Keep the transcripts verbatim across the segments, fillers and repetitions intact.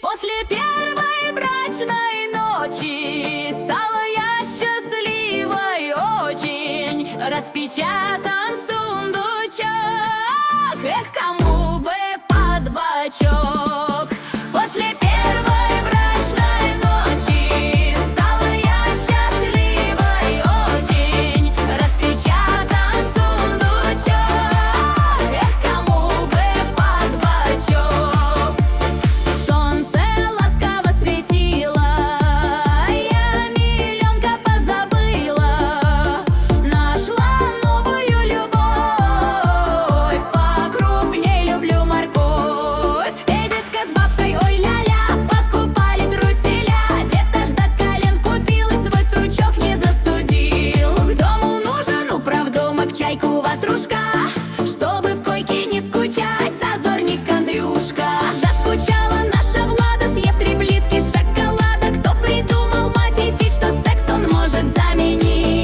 После первой брачной ночи стала я счастливой очень. Распечатан сундучок, эх, кому бы под бочок. После первой брачной ночи стала я счастливой очень. Распечатан сундучок, эх, кому бы под бочок. Солнце ласково светило, я миленько позабыла. Нашла новую любовь, покрупней люблю морковь. Эй, детка с бабкой, ой, ля-ля, покупали труселя. Дед аж до колен купил и свой стручок не застудил. К дому нужен управдомок, чайку, ватрушка, чтобы в койке не скучать, озорник Андрюшка. Заскучала наша Влада, съев три плитки шоколада. Кто придумал матить, что секс он может заменить?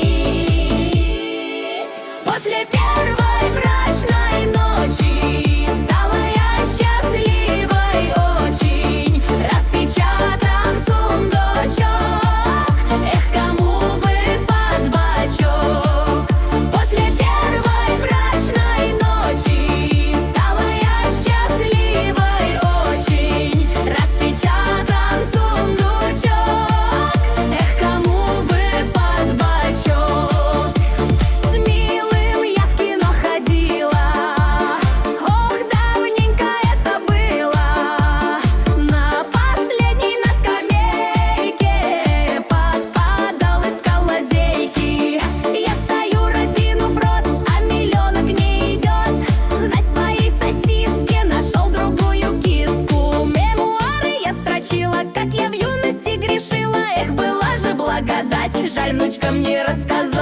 После первой брачной ночи стала я счастливой очень. Распечатан сундучок, эх, кому бы под бочок. После первой брачной ночи стала я счастливой очень. Распечатан сундучок, эх, кому бы под бочок. С милым я в кино ходила, ох, давненько это было. На последней на скамейке подпадал, искал лазейки. Я стою, разинув рот, а миллионок не идет. Знать свои сосиски, нашел другую киску. Мемуары я строчила, как я в юности грешила. Эх, была же благодать, жаль внучкам не рассказать.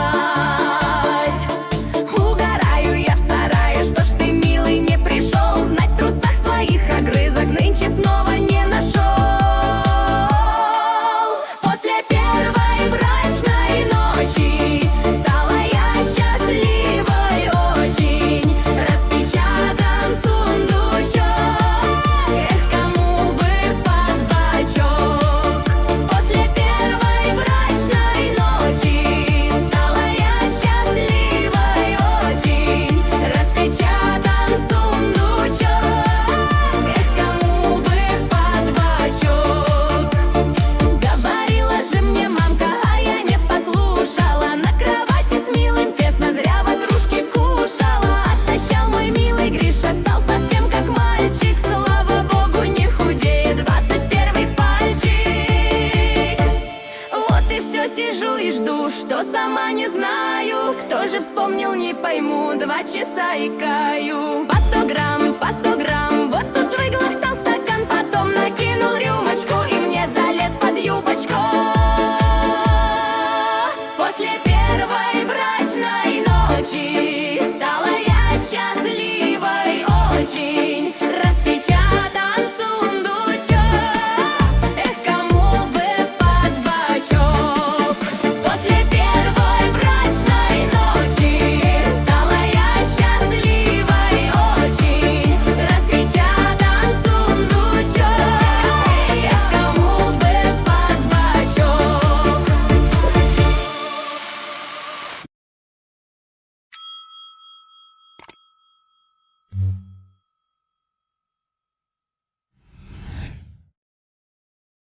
Угораю я в сарае, что ж ты, милый, не пришел? Знать в трусах своих огрызок нынче снова не нашел. После первой брачной ночи стала я счастливой очень. Распечатан сундучок, эх, кому бы под бочок. После первой брачной ночи стала я счастливой очень. Распечатан сундучок, эх, кому бы под бочок. Говорила же мне мамка, а я не послушала. На кровати с милым тесно, зря ватрушки кушала. Отощал мой милый Гриша, стал совсем как мальчик. Слава богу, не худеет двадцать первый пальчик. Вот и все, сижу и жду, что сама не знаю. Кто же вспомнил, не пойму, два часа и каю. По сто грамм, по сто